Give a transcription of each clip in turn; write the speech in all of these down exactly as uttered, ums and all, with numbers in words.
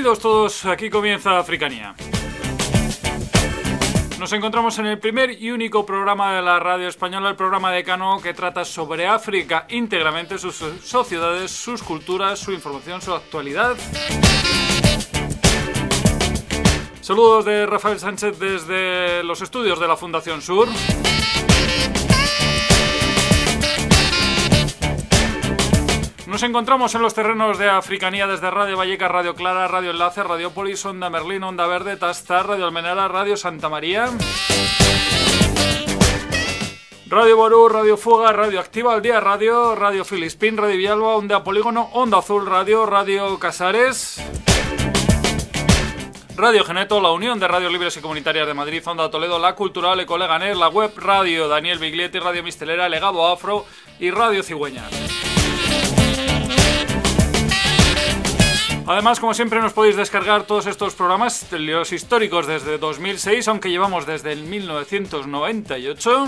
Bienvenidos todos, aquí comienza Africanía. Nos encontramos en el primer y único programa de la radio española, el programa Decano, que trata sobre África íntegramente, sus sociedades, sus culturas, su información, su actualidad. Saludos de Rafael Sánchez desde los estudios de la Fundación Sur. Nos encontramos en los terrenos de Africanía desde Radio Vallecas, Radio Clara, Radio Enlace, Radiopolis, Onda Merlín, Onda Verde, Tastar, Radio Almenara, Radio Santa María, Radio Ború, Radio Fuga, Radio Activa, Al Día Radio, Radio Filispín, Radio Villalba, Onda Polígono, Onda Azul Radio, Radio Casares, Radio Geneto, la Unión de Radio Libres y Comunitarias de Madrid, Onda Toledo, La Cultural, Ecoleganés, la Web Radio Daniel Biglietti, Radio Mistelera, Legado Afro y Radio Cigüeñas. Además, como siempre, nos podéis descargar todos estos programas, los históricos desde dos mil seis, aunque llevamos desde el mil novecientos noventa y ocho.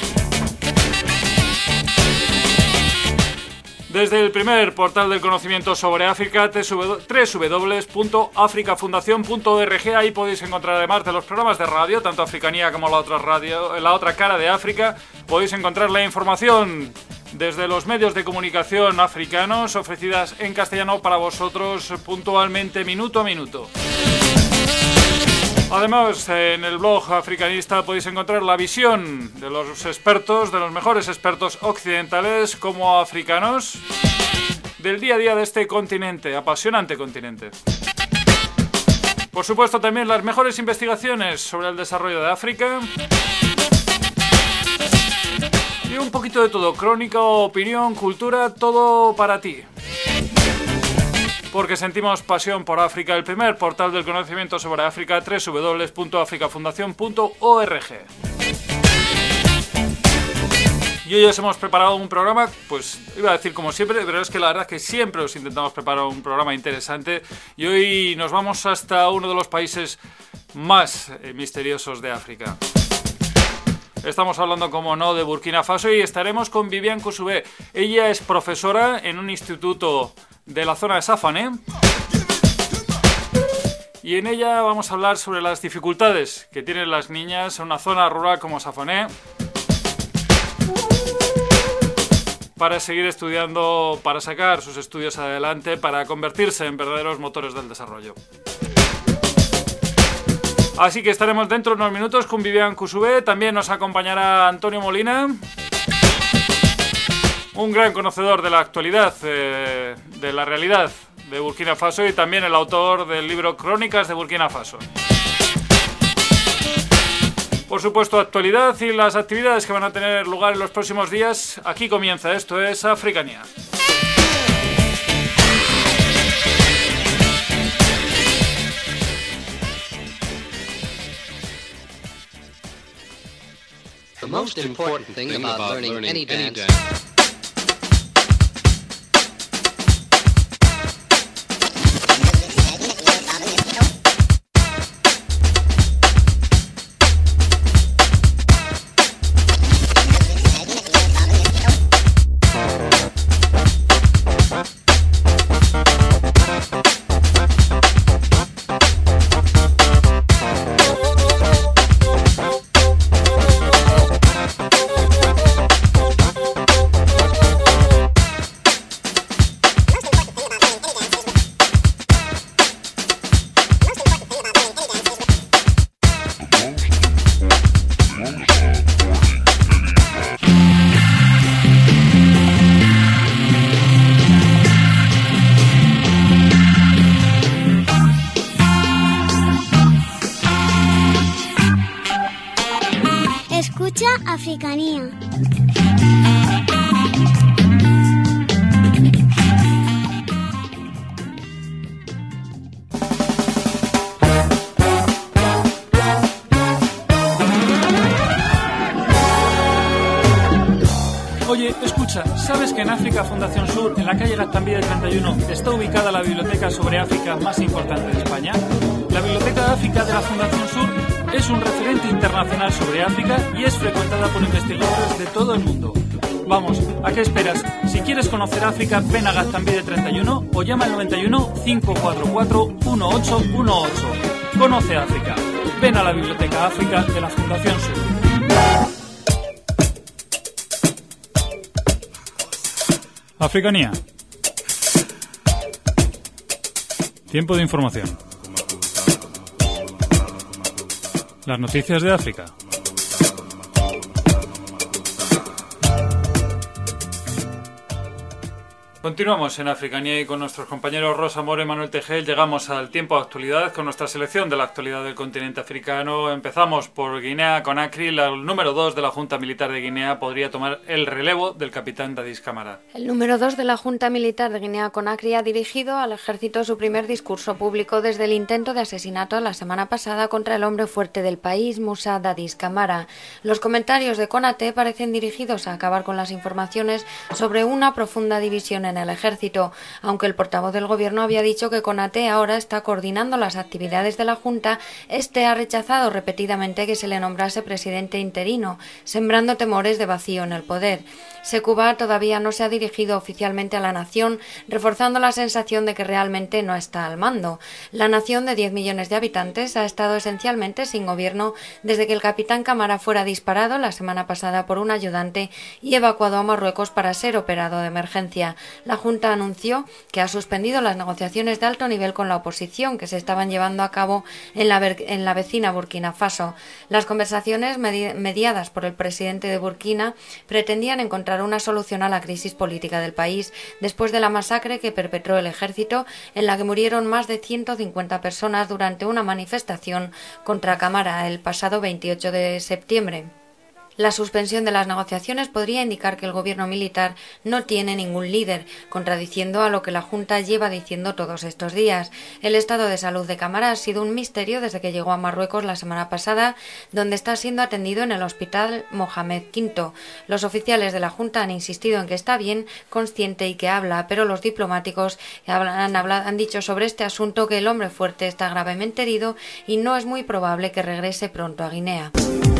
Desde el primer portal del conocimiento sobre África, doble u doble u doble u punto africafundación punto org. Ahí podéis encontrar, además de los programas de radio, tanto Africanía como la otra radio, la otra cara de África, podéis encontrar la información desde los medios de comunicación africanos ofrecidas en castellano para vosotros puntualmente, minuto a minuto. Además, en el blog africanista podéis encontrar la visión de los expertos, de los mejores expertos occidentales como africanos, del día a día de este continente, apasionante continente. Por supuesto, también las mejores investigaciones sobre el desarrollo de África. Y un poquito de todo, crónica, opinión, cultura, todo para ti. Porque sentimos pasión por África, el primer portal del conocimiento sobre África, doble u doble u doble u punto africafundación punto org. Y hoy os hemos preparado un programa, pues iba a decir como siempre, pero es que la verdad es que siempre os intentamos preparar un programa interesante. Y hoy nos vamos hasta uno de los países más eh, misteriosos de África. Estamos hablando, como no, de Burkina Faso y estaremos con Viviane Koussoubé. Ella es profesora en un instituto de la zona de Safané y en ella vamos a hablar sobre las dificultades que tienen las niñas en una zona rural como Safané para seguir estudiando, para sacar sus estudios adelante, para convertirse en verdaderos motores del desarrollo. Así que estaremos dentro de unos minutos con Viviane Koussoubé. También nos acompañará Antonio Molina, un gran conocedor de la actualidad, eh, de la realidad de Burkina Faso y también el autor del libro Crónicas de Burkina Faso. Por supuesto, actualidad y las actividades que van a tener lugar en los próximos días. Aquí comienza, esto es Africanía. The most important thing about learning any dance Africanía. Oye, escucha, ¿sabes que en África Fundación Sur, en la calle Gaztambide treinta y uno, está ubicada la biblioteca sobre África más importante de España? La Biblioteca de África de la Fundación Sur Es un referente internacional sobre África y es frecuentada por investigadores de todo el mundo. Vamos, ¿a qué esperas? Si quieres conocer África, ven a Gaztambide treinta y uno o llama al noventa y uno, cinco cuatro cuatro, uno ocho uno ocho. Conoce África. Ven a la Biblioteca África de la Fundación Sur. Africanía. Tiempo de información. Las noticias de África. Continuamos en Africanía y con nuestros compañeros Rosa Moro y Manuel Tejel llegamos al tiempo de actualidad con nuestra selección de la actualidad del continente africano. Empezamos por Guinea-Conakry. El número dos de la Junta Militar de Guinea podría tomar el relevo del capitán Dadis Camara. El número dos de la Junta Militar de Guinea-Conakry ha dirigido al ejército su primer discurso público desde el intento de asesinato la semana pasada contra el hombre fuerte del país, Musa Dadis Camara. Los comentarios de Konaté parecen dirigidos a acabar con las informaciones sobre una profunda división en el ejército, aunque el portavoz del gobierno había dicho que Konaté ahora está coordinando las actividades de la Junta. Este ha rechazado repetidamente que se le nombrase presidente interino, sembrando temores de vacío en el poder. Sékouba todavía no se ha dirigido oficialmente a la nación, reforzando la sensación de que realmente no está al mando. La nación de diez millones de habitantes ha estado esencialmente sin gobierno desde que el capitán Camara fuera disparado la semana pasada por un ayudante y evacuado a Marruecos para ser operado de emergencia. La Junta anunció que ha suspendido las negociaciones de alto nivel con la oposición que se estaban llevando a cabo en la, en la vecina Burkina Faso. Las conversaciones medi mediadas por el presidente de Burkina pretendían encontrar una solución a la crisis política del país después de la masacre que perpetró el ejército, en la que murieron más de ciento cincuenta personas durante una manifestación contra Camara el pasado veintiocho de septiembre. La suspensión de las negociaciones podría indicar que el gobierno militar no tiene ningún líder, contradiciendo a lo que la Junta lleva diciendo todos estos días. El estado de salud de Camara ha sido un misterio desde que llegó a Marruecos la semana pasada, donde está siendo atendido en el hospital Mohamed quinto. Los oficiales de la Junta han insistido en que está bien, consciente y que habla, pero los diplomáticos han, hablado, han dicho sobre este asunto que el hombre fuerte está gravemente herido y no es muy probable que regrese pronto a Guinea.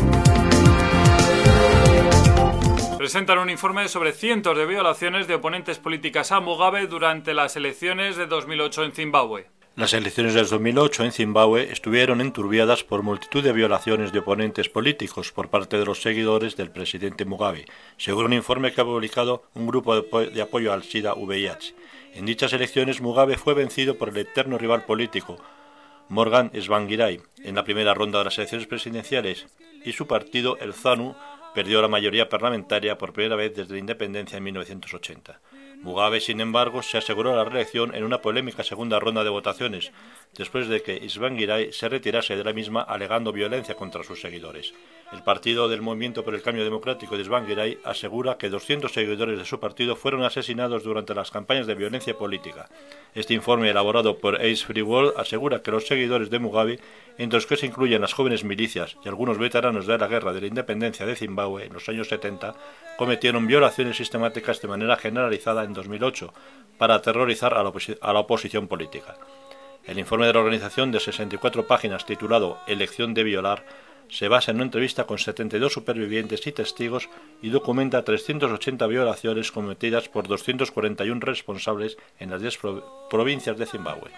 Presentan un informe sobre cientos de violaciones de oponentes políticas a Mugabe durante las elecciones de dos mil ocho en Zimbabue. Las elecciones del dos mil ocho en Zimbabue estuvieron enturbiadas por multitud de violaciones de oponentes políticos por parte de los seguidores del presidente Mugabe, según un informe que ha publicado un grupo de apoyo al SIDA V I H. En dichas elecciones Mugabe fue vencido por el eterno rival político Morgan Tsvangirai en la primera ronda de las elecciones presidenciales y su partido, el ZANU, perdió la mayoría parlamentaria por primera vez desde la independencia en mil novecientos ochenta. Mugabe, sin embargo, se aseguró la reelección en una polémica segunda ronda de votaciones, después de que Tsvangirai se retirase de la misma alegando violencia contra sus seguidores. El partido del Movimiento por el Cambio Democrático de Tsvangirai asegura que doscientos seguidores de su partido fueron asesinados durante las campañas de violencia política. Este informe, elaborado por Ace Free World, asegura que los seguidores de Mugabe, entre los que se incluyen las jóvenes milicias y algunos veteranos de la Guerra de la Independencia de Zimbabue en los años setenta, cometieron violaciones sistemáticas de manera generalizada en dos mil ocho para aterrorizar a la, a la oposición política. El informe de la organización, de sesenta y cuatro páginas, titulado Elección de violar, se basa en una entrevista con setenta y dos supervivientes y testigos y documenta trescientas ochenta violaciones cometidas por doscientos cuarenta y uno responsables en las diez pro provincias de Zimbabue.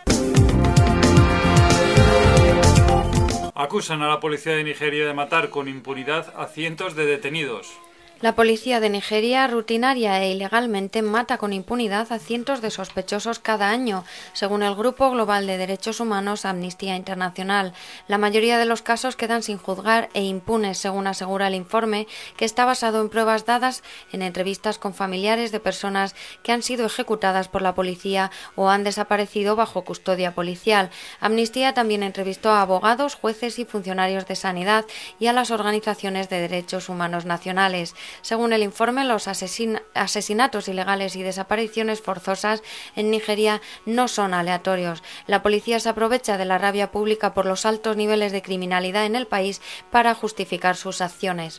Acusan a la policía de Nigeria de matar con impunidad a cientos de detenidos. La policía de Nigeria rutinaria e ilegalmente mata con impunidad a cientos de sospechosos cada año, según el Grupo Global de Derechos Humanos Amnistía Internacional. La mayoría de los casos quedan sin juzgar e impunes, según asegura el informe, que está basado en pruebas dadas en entrevistas con familiares de personas que han sido ejecutadas por la policía o han desaparecido bajo custodia policial. Amnistía también entrevistó a abogados, jueces y funcionarios de sanidad y a las organizaciones de derechos humanos nacionales. Según el informe, los asesin asesinatos ilegales y desapariciones forzosas en Nigeria no son aleatorios. La policía se aprovecha de la rabia pública por los altos niveles de criminalidad en el país para justificar sus acciones.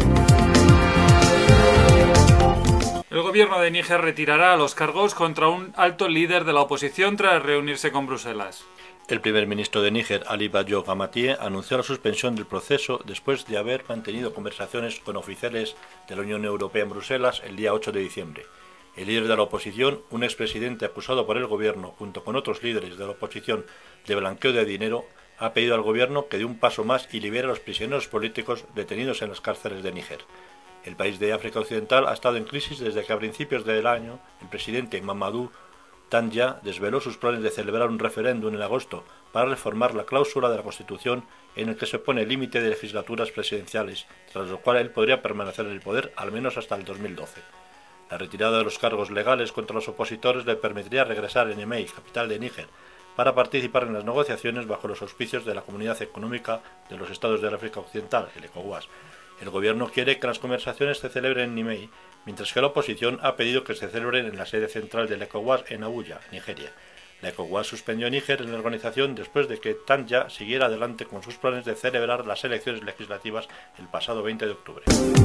El gobierno de Níger retirará los cargos contra un alto líder de la oposición tras reunirse con Bruselas. El primer ministro de Níger, Ali Bayo Gamatie, anunció la suspensión del proceso después de haber mantenido conversaciones con oficiales de la Unión Europea en Bruselas el día ocho de diciembre. El líder de la oposición, un expresidente acusado por el gobierno, junto con otros líderes de la oposición de blanqueo de dinero, ha pedido al gobierno que dé un paso más y libere a los prisioneros políticos detenidos en las cárceles de Níger. El país de África Occidental ha estado en crisis desde que a principios del año el presidente Mamadou Tanja desveló sus planes de celebrar un referéndum en agosto para reformar la cláusula de la Constitución en el que se pone el límite de legislaturas presidenciales, tras lo cual él podría permanecer en el poder al menos hasta el dos mil doce. La retirada de los cargos legales contra los opositores le permitiría regresar a Niamey, capital de Níger, para participar en las negociaciones bajo los auspicios de la Comunidad Económica de los Estados de África Occidental, el ECOWAS. El gobierno quiere que las conversaciones se celebren en Niamey, mientras que la oposición ha pedido que se celebren en la sede central del ECOWAS en Abuya, Nigeria. La ECOWAS suspendió a Níger en la organización después de que Tanja siguiera adelante con sus planes de celebrar las elecciones legislativas el pasado veinte de octubre.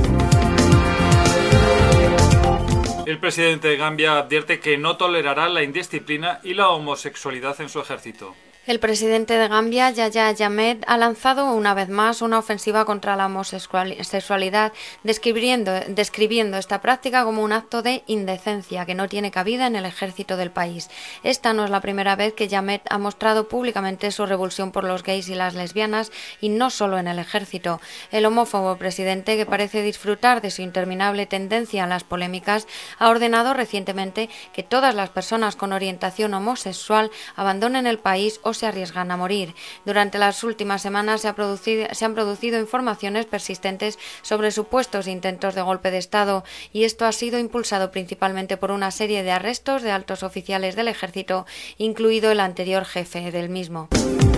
El presidente de Gambia advierte que no tolerará la indisciplina y la homosexualidad en su ejército. El presidente de Gambia, Yahya Jammeh, ha lanzado una vez más una ofensiva contra la homosexualidad, describiendo, describiendo esta práctica como un acto de indecencia que no tiene cabida en el ejército del país. Esta no es la primera vez que Jammeh ha mostrado públicamente su revulsión por los gays y las lesbianas, y no solo en el ejército. El homófobo presidente, que parece disfrutar de su interminable tendencia a las polémicas, ha ordenado recientemente que todas las personas con orientación homosexual abandonen el país o se arriesgan a morir. Durante las últimas semanas se, ha producido, se han producido informaciones persistentes sobre supuestos intentos de golpe de Estado, y esto ha sido impulsado principalmente por una serie de arrestos de altos oficiales del ejército, incluido el anterior jefe del mismo.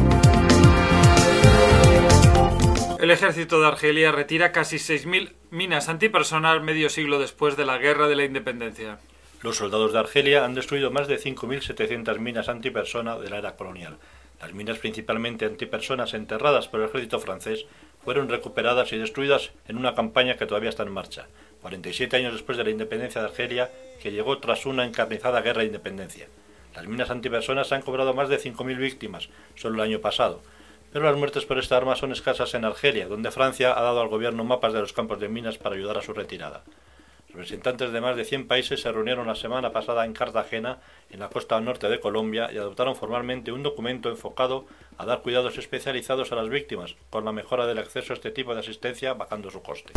El ejército de Argelia retira casi seis mil minas antipersonal medio siglo después de la Guerra de la Independencia. Los soldados de Argelia han destruido más de cinco mil setecientas minas antipersona de la era colonial. Las minas principalmente antipersonas enterradas por el ejército francés fueron recuperadas y destruidas en una campaña que todavía está en marcha, cuarenta y siete años después de la independencia de Argelia, que llegó tras una encarnizada guerra de independencia. Las minas antipersonas han cobrado más de cinco mil víctimas solo el año pasado, pero las muertes por esta arma son escasas en Argelia, donde Francia ha dado al gobierno mapas de los campos de minas para ayudar a su retirada. Representantes de más de cien países se reunieron la semana pasada en Cartagena, en la costa norte de Colombia, y adoptaron formalmente un documento enfocado a dar cuidados especializados a las víctimas, con la mejora del acceso a este tipo de asistencia bajando su coste.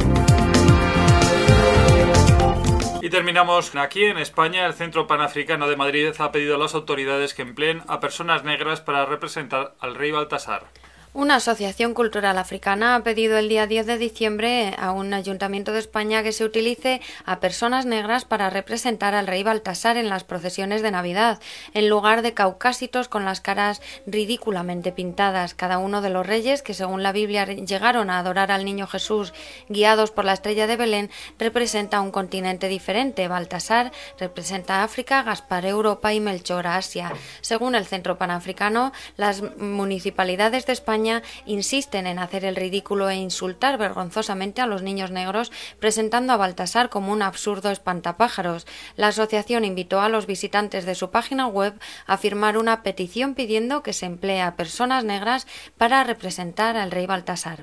Y terminamos aquí en España. El Centro Panafricano de Madrid ha pedido a las autoridades que empleen a personas negras para representar al rey Baltasar. Una asociación cultural africana ha pedido el día diez de diciembre a un ayuntamiento de España que se utilice a personas negras para representar al rey Baltasar en las procesiones de Navidad, en lugar de caucásitos con las caras ridículamente pintadas. Cada uno de los reyes, que según la Biblia llegaron a adorar al niño Jesús guiados por la estrella de Belén, representa un continente diferente. Baltasar representa África, Gaspar Europa y Melchor Asia. Según el Centro Panafricano, las municipalidades de España insisten en hacer el ridículo e insultar vergonzosamente a los niños negros, presentando a Baltasar como un absurdo espantapájaros. La asociación invitó a los visitantes de su página web a firmar una petición pidiendo que se emplee a personas negras para representar al rey Baltasar.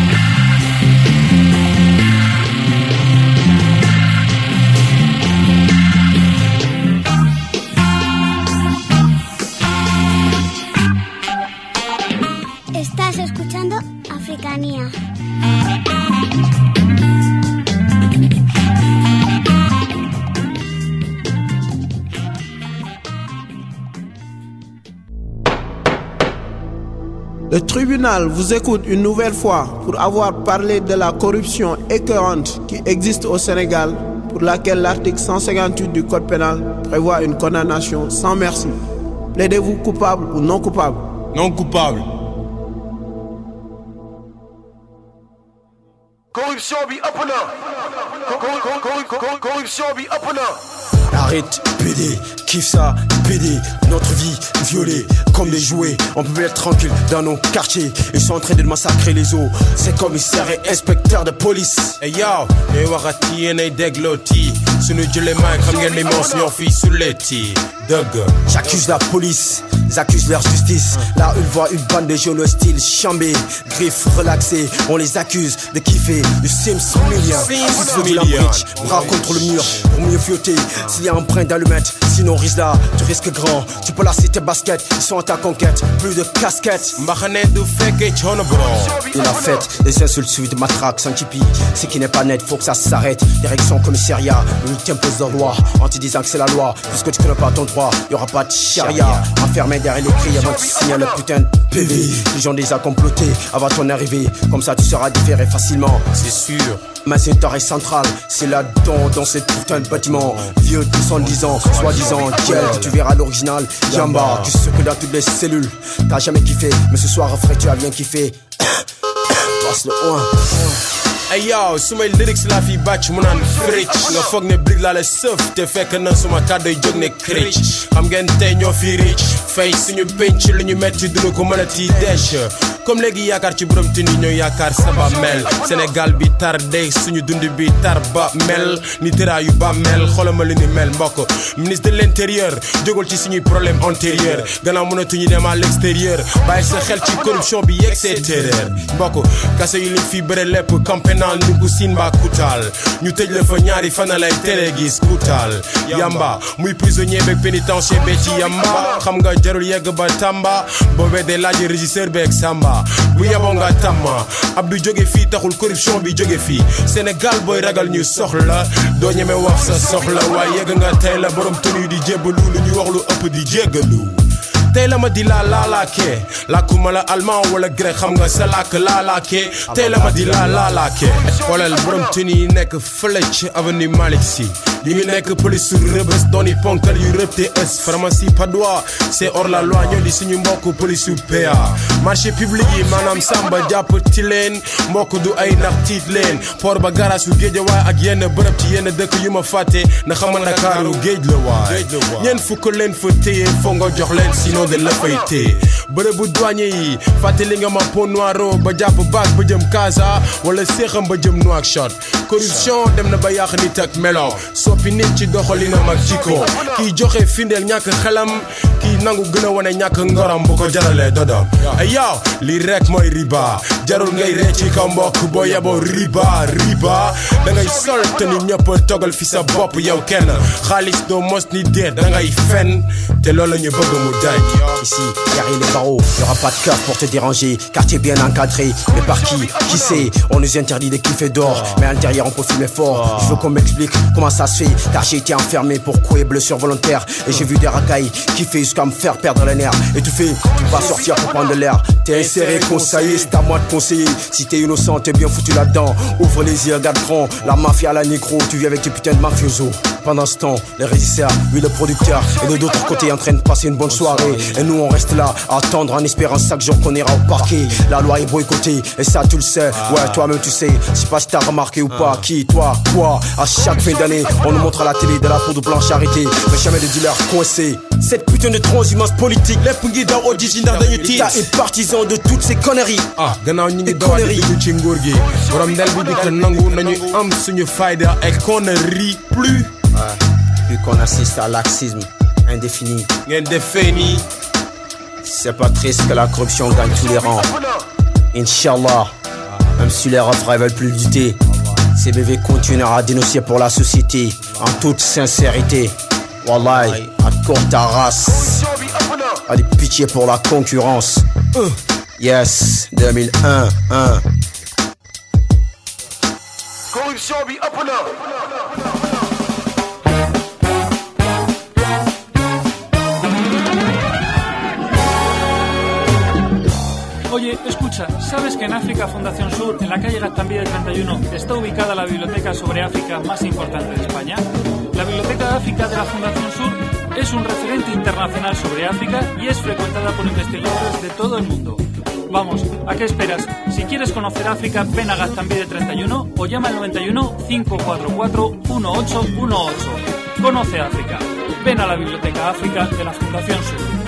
Estás escuchando Africanía. Le tribunal vous écoute une nouvelle fois pour avoir parlé de la corruption écœurante qui existe au Sénégal, pour laquelle l'article cent cinquante-huit du Code pénal prévoit une condamnation sans merci. Plaidez-vous coupable ou non coupable? Non coupable. Corruption be up and up. Corruption be up and up. Arrête, P D, kiffe ça, P D. Notre vie violée comme des jouets. On peut être tranquille dans nos quartiers. Ils sont en train de massacrer les eaux. C'est commissaire et inspecteur de police. Hey yo, et warati et nay degloti. Sous nous les mains comme gagne les monstres, yon fille sous l'éti. Doug. J'accuse la police Ils accusent leur justice. Là, ils voient une bande de jeunes hostiles, chambés, griffes relaxées. On les accuse de kiffer du Sims Million. Sims Million. Bras contre le mur pour mieux fioter. S'il y a un brin d'allumette, sinon Rizla, tu risques grand. Tu peux lasser tes baskets, ils sont à ta conquête. Plus de casquettes. Il a fait des insultes suivies de matraques sans tipi. Ce qui n'est pas net, faut que ça s'arrête. Direction commissariat, le huitième poste de loi. En te disant que c'est la loi, puisque tu connais pas ton droit, y'aura pas de charia. Enfermé derrière les cris avant de signer le putain de P V. Les gens déjà complotés avant ton arrivée. Comme ça tu seras différé facilement, c'est sûr. Mais c'est une tarée centrale, c'est là-dedans, dans ce putain de bâtiment. Vieux de soixante-dix ans, soi-disant Kiel, tu verras l'original Yamba. Tu sais que dans toutes les cellules, t'as jamais kiffé, mais ce soir frère tu as bien kiffé. Passe le un. Hey yo, sumay lyrics la fi bàcc mu naan fricc nga foog ne brig la la sëf te fekk na suma kàddu jóg ne cricc xam ngeen tey ñoo fi rich fay suñu penc li ñu metti dunu ko mën a ti dech comme léegi yaakaar ci borom tini ñoo yaakaar saba mel Sénégal bi tar dey suñu dund bi tar ba mel ni tëraa yu ba mel xoolama li ni mel mbokk ministre de l'intérieur jógal ci suñuy problème antérieur gannaaw mënatuñu dem à l'extérieur bàyyi sa xel ci corruption bi yegg see terreur mbokk kase yi liñ fi bëre lépp campagne naan ndugu siin ba kutal ñu tëj la fa ñaari fana lay télé gis kutal yamba muy prisonnier beeg pénitencier be ci yamba xam nga jarul yegg ba Tamba boobee de laaj régisseur beeg Samba bu yeboo nga Tamba Abdou jóge fii taxul corruption bi jóge fii Sénégal booy ragal ñu soxla doo ñeme wax sa soxla waaye yegg nga tey la borom tenu di jébbalu lu ñu wax lu ëpp di jéggalu tey la ma di la laalaakee làkkuma la allemand wala grec xam nga sa làkk laalaakee tey la ma di la laalaakee xoolal borom tenu yi nekk fële ci avenue Malick Sy li ngi nekk police su Rebeuss dooni ponkal yu rëb te ës pharmacie Padois c'est hors la loi ñoo di suñu mbokk police su P A marché public yi maanaam samba jàpp ci leen mbokk du ay nax tiit leen port ba garage su Guédiawaye ak yenn bërëb ci yenn dëkk yu ma fàtte na xamal Ndakaaru géej la waay ñeen fukk leen fa téye foo nga jox leen sinon de la fay téye bërëbu douanier yi fàtte li nga ma Pont Noiro ba jàpp baak ba jëm Casa wala séexam ba jëm Nouakchott corruption dem na ba yàq nit ak melo soppi nit ci doxalinam ak jikko kii joxe findeel ñàkk xelam kii nangu gën a wane ñàkk ngoram bu ko jaralee dodom ay yow lii rek mooy riba jarul ngay ree ci kaw mbokk boo yeboo riba riba da ngay sol te ni ñëpp togal fi sa bopp yow kenn xaalis doo mos ni déet da ngay fen te loolu la ñu bëgg mu dañ. Ici, derrière les barreaux, y'aura pas de cœur pour te déranger. Quartier bien encadré, mais par qui? Qui sait? On nous interdit de kiffer d'or, mais à l'intérieur on peut fumer fort. Je veux qu'on m'explique comment ça se fait, car j'ai été enfermé pour coups et blessures volontaires. Et j'ai vu des racailles kiffer jusqu'à me faire perdre les nerfs. Et tu fais, tu vas sortir pour prendre de l'air. T'es inséré, conseillé, c'est à moi de conseiller. Si t'es innocent, t'es bien foutu là-dedans. Ouvre les yeux, regarde grand, la mafia, la négro, tu vis avec tes putains de mafiosos. Pendant ce temps, les régisseurs, lui le producteur, et de l'autre côté en train de passer une bonne soirée. Et nous on reste là, à attendre en espérant chaque jour qu'on ira au parquet. La loi est boycottée, et ça tu le sais. Ouais, toi-même tu sais, je sais pas si t'as remarqué ou pas. Qui, toi, quoi? À chaque fin d'année, on nous montre à la télé de la poudre blanche arrêtée, mais jamais de dealers coincés. Cette putain de transhumance politique, les pungi dans original d'un l'État est partisan de toutes ces conneries. Ah, gannaaw ñi ngi dowaat di dugg ci nguur gi. Borom ndel bi di ko nangu nañu am suñu fayda et qu'on ne rit plus. Ouais, puis qu'on assiste à laxisme indéfini. Indéfini. C'est pas triste que la corruption gagne tous les rangs. Inch'Allah, même si les refrains veulent plus lutter, C B V continuera à dénoncer pour la société en toute sincérité. Wallahi, à court ta race. Allez, pitié pour la concurrence. Uh. Yes, deux mille un, un. Corruption be up and up. Oye, escucha, ¿sabes que en África Fundación Sur, en la calle Gaztambide treinta y uno, está ubicada la biblioteca sobre África más importante de España? La Biblioteca de África de la Fundación Sur es un referente internacional sobre África y es frecuentada por investigadores de todo el mundo. Vamos, ¿a qué esperas? Si quieres conocer África, ven a Gaztambide treinta y uno o llama al noventa y uno, cinco cuatro cuatro, uno ocho uno ocho. Conoce África. Ven a la Biblioteca África de la Fundación Sur.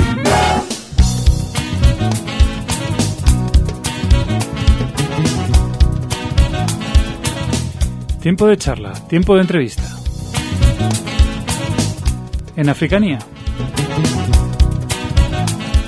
Tiempo de charla, tiempo de entrevista. En Africanía.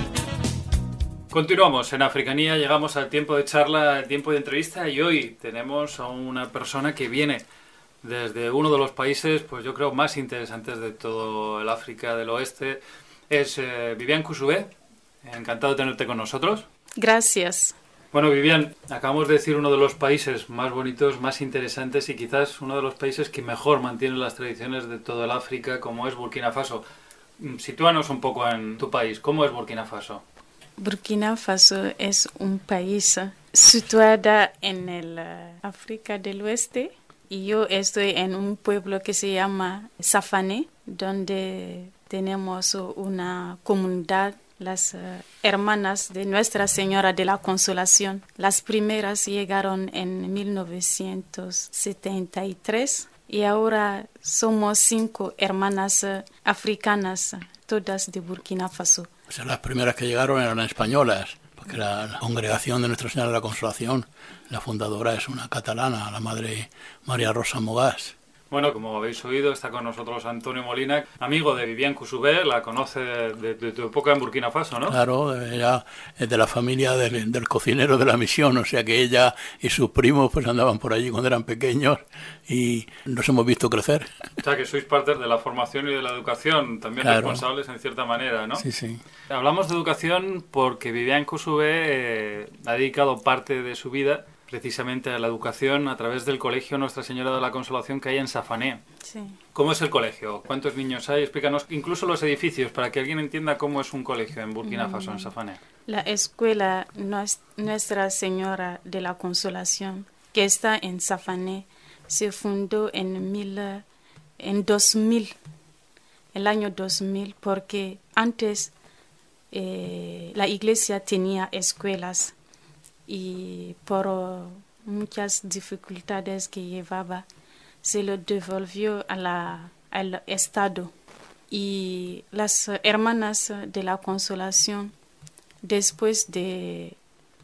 Continuamos en Africanía, llegamos al tiempo de charla, al tiempo de entrevista y hoy tenemos a una persona que viene desde uno de los países, pues yo creo, más interesantes de todo el África del Oeste. Es eh, Viviane Koussoubé. Encantado de tenerte con nosotros. Gracias. Bueno, Viviane, acabamos de decir uno de los países más bonitos, más interesantes y quizás uno de los países que mejor mantiene las tradiciones de todo el África, como es Burkina Faso. Sitúanos un poco en tu país. ¿Cómo es Burkina Faso? Burkina Faso es un país situado en el uh, África del Oeste y yo estoy en un pueblo que se llama Safané, donde tenemos una comunidad, las uh, hermanas de Nuestra Señora de la Consolación. Las primeras llegaron en mil novecientos setenta y tres y ahora somos cinco hermanas uh, africanas, todas de Burkina Faso. O sea, las primeras que llegaron eran españolas, porque la, la congregación de Nuestra Señora de la Consolación, la fundadora es una catalana, la madre María Rosa Mogás. Bueno, como habéis oído, está con nosotros Antonio Molina, amigo de Viviane Koussoubé, la conoce de, de, de tu época en Burkina Faso, ¿no? Claro, ella es de la familia del, del cocinero de la misión, o sea que ella y sus primos pues andaban por allí cuando eran pequeños y nos hemos visto crecer. O sea que sois parte de la formación y de la educación, también claro. Responsables en cierta manera, ¿no? Sí, sí. Hablamos de educación porque Viviane Koussoubé eh, ha dedicado parte de su vida precisamente a la educación a través del colegio Nuestra Señora de la Consolación que hay en Safané. Sí. ¿Cómo es el colegio? ¿Cuántos niños hay? Explícanos incluso los edificios para que alguien entienda cómo es un colegio en Burkina Faso, en Safané. La escuela Nuestra Señora de la Consolación, que está en Safané, se fundó en, mil, en dos mil, el año dos mil, porque antes eh, la iglesia tenía escuelas y por muchas dificultades que llevaba, se lo devolvió a la, al Estado. Y las hermanas de la Consolación, después de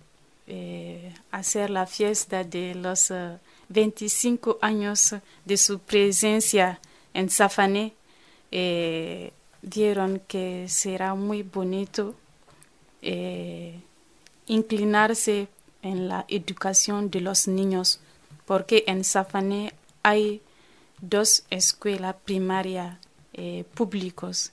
eh, hacer la fiesta de los uh, veinticinco años de su presencia en Safané, eh, vieron que será muy bonito eh, inclinarse en la educación de los niños, porque en Safané hay dos escuelas primarias eh, públicas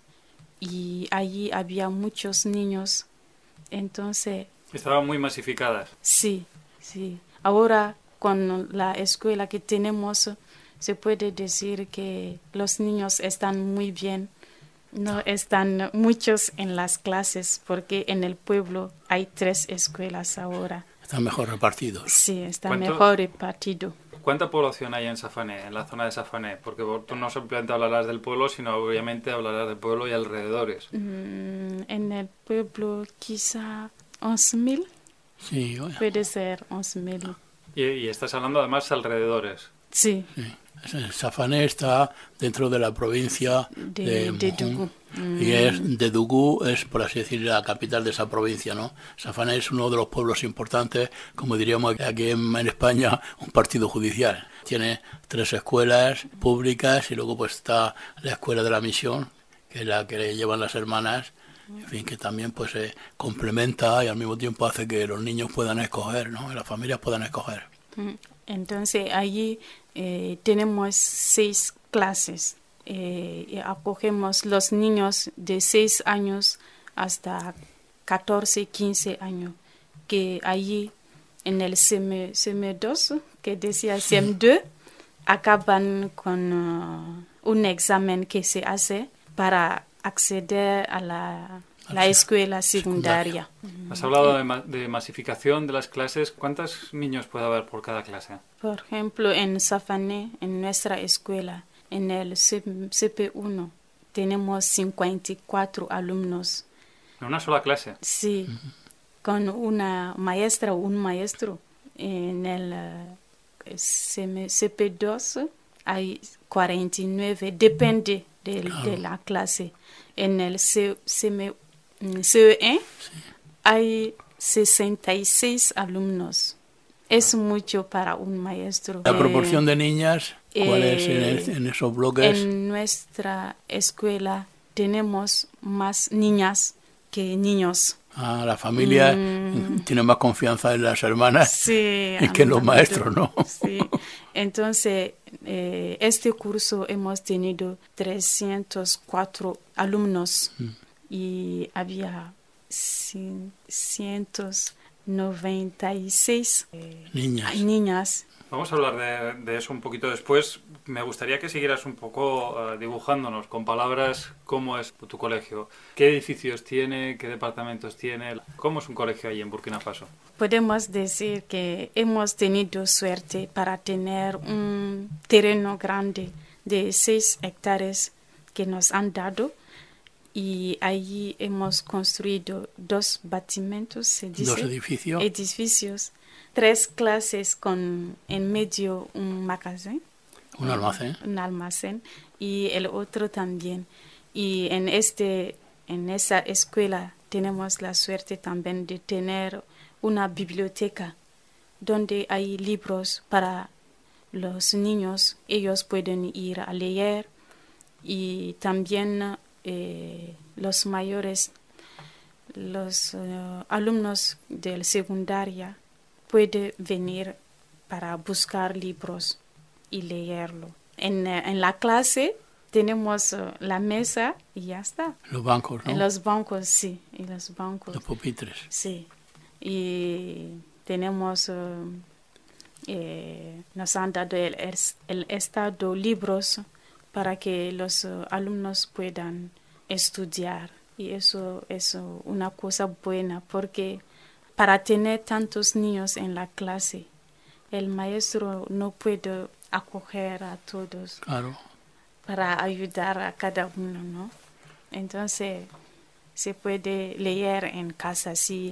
y allí había muchos niños, entonces... Estaban muy masificadas. Sí, sí. Ahora con la escuela que tenemos se puede decir que los niños están muy bien. No están muchos en las clases porque en el pueblo hay tres escuelas ahora. Están mejor repartidos. Sí, están mejor repartidos. ¿Cuánta población hay en Safané, en la zona de Safané? Porque tú no simplemente hablarás del pueblo, sino obviamente hablarás del pueblo y alrededores. Mm, en el pueblo quizá once mil. Sí, bueno. Puede ser once mil. Y, y estás hablando además alrededores. Sí. Sí. Safané está dentro de la provincia de, de, de Dougou. Y es de Dougou, es por así decir la capital de esa provincia, ¿no? Safané es uno de los pueblos importantes, como diríamos aquí en, en España, un partido judicial. Tiene tres escuelas públicas y luego pues está la escuela de la misión, que es la que llevan las hermanas, en fin, que también pues se complementa y al mismo tiempo hace que los niños puedan escoger, ¿no? Y las familias puedan escoger. Entonces allí eh, tenemos seis clases eh, y acogemos los niños de seis años hasta catorce, quince años, que allí en el C M dos, que decía C M dos, acaban con uh, un examen que se hace para acceder a la, la escuela secundaria. Has hablado de, ma de masificación de las clases. ¿Cuántos niños puede haber por cada clase? Por ejemplo, en Safané, en nuestra escuela, en el C P uno, tenemos cincuenta y cuatro alumnos. ¿En una sola clase? Sí, uh-huh. Con una maestra o un maestro. En el uh, C P dos hay cuarenta y nueve, depende de, claro. de la clase. En el C E uno sí. hay sesenta y seis alumnos. Es mucho para un maestro. ¿La proporción de niñas cuál eh, es en, el, en esos bloques? En nuestra escuela tenemos más niñas que niños. Ah, la familia mm. tiene más confianza en las hermanas sí, que en los maestros, ¿no? Sí. Entonces, eh, este curso hemos tenido trescientos cuatro alumnos mm. y había ciento noventa y seis eh, niñas. niñas. Vamos a hablar de, de eso un poquito después. Me gustaría que siguieras un poco uh, dibujándonos con palabras cómo es tu colegio, qué edificios tiene, qué departamentos tiene, cómo es un colegio ahí en Burkina Faso. Podemos decir que hemos tenido suerte para tener un terreno grande de seis hectáreas que nos han dado y allí hemos construido dos batimentos, se dice, dos edificios. edificios, tres clases con en medio un magazine. Un almacén. Un almacén y el otro también. Y en este, en esa escuela tenemos la suerte también de tener una biblioteca donde hay libros para los niños. Ellos pueden ir a leer y también eh, los mayores, los uh, alumnos de la secundaria pueden venir para buscar libros y leerlo. En, en la clase tenemos uh, la mesa y ya está. Los bancos, ¿no? En los bancos, sí. En los bancos. Los pupitres. Sí. Y tenemos, uh, eh, nos han dado el, el estado libros para que los uh, alumnos puedan estudiar. Y eso es uh, una cosa buena porque para tener tantos niños en la clase, el maestro no puede acoger a todos. Claro. Para ayudar a cada uno, ¿no? Entonces, se puede leer en casa si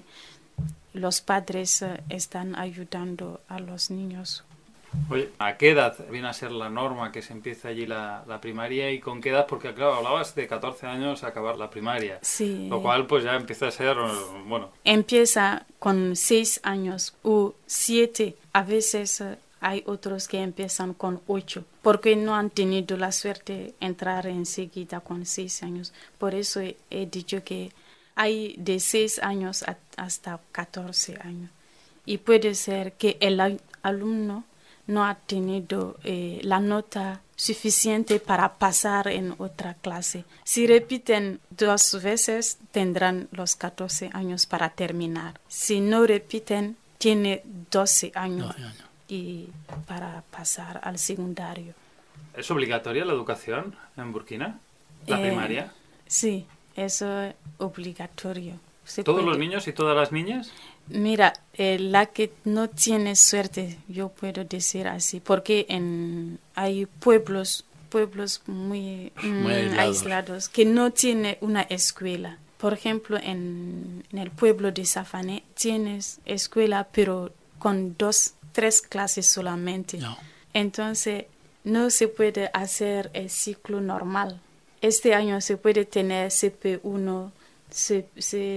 los padres uh, están ayudando a los niños. Oye, ¿a qué edad viene a ser la norma que se empieza allí la, la primaria y con qué edad? Porque, claro, hablabas de catorce años a acabar la primaria. Sí. Lo cual, pues ya empieza a ser, bueno... Empieza con seis años o siete. A veces uh, hay otros que empiezan con ocho, porque no han tenido la suerte de entrar enseguida con seis años. Por eso he, he dicho que hay de seis años a, hasta catorce años. Y puede ser que el alumno no ha tenido eh, la nota suficiente para pasar en otra clase. Si repiten dos veces, tendrán los catorce años para terminar. Si no repiten, tiene doce años, doce años. Y para pasar al secundario. ¿Es obligatoria la educación en Burkina? ¿La eh, primaria? Sí, eso es obligatorio. Se ¿Todos puede... los niños y todas las niñas? Mira, eh, la que no tiene suerte, yo puedo decir así, porque en hay pueblos, pueblos muy, muy mm, aislados. aislados que no tienen una escuela. Por ejemplo, en, en el pueblo de Safané tienes escuela, pero con dos, tres clases solamente. No. Entonces, no se puede hacer el ciclo normal. Este año se puede tener C P uno, C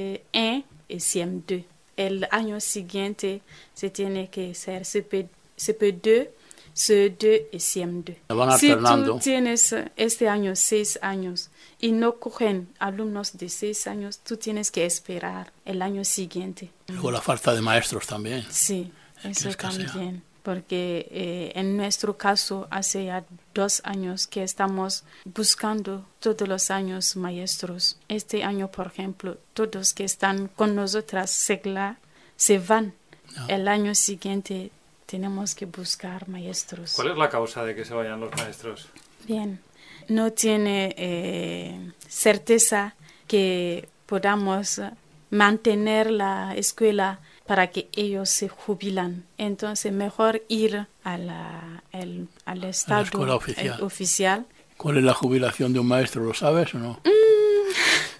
uno y C M dos. El año siguiente se tiene que hacer C P, C P dos, C dos y C M dos. Van si alternando. tú tienes este año seis años y no cogen alumnos de seis años, tú tienes que esperar el año siguiente. Luego la falta de maestros también. Sí, eso también. Porque eh, en nuestro caso hace ya dos años que estamos buscando todos los años maestros. Este año, por ejemplo, todos que están con nosotras Segla se van. No. El año siguiente tenemos que buscar maestros. ¿Cuál es la causa de que se vayan los maestros? Bien, no tiene eh, certeza que podamos mantener la escuela para que ellos se jubilan. Entonces, mejor ir a la, el, al estado a la escuela oficial. oficial. ¿Cuál es la jubilación de un maestro? ¿Lo sabes o no? Mm.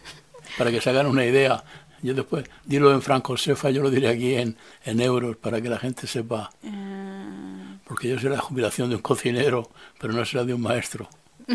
Para que se hagan una idea. Yo después, dilo en francos cefa, yo lo diré aquí en, en euros, para que la gente sepa. Uh. Porque yo sé la jubilación de un cocinero, pero no sé la de un maestro.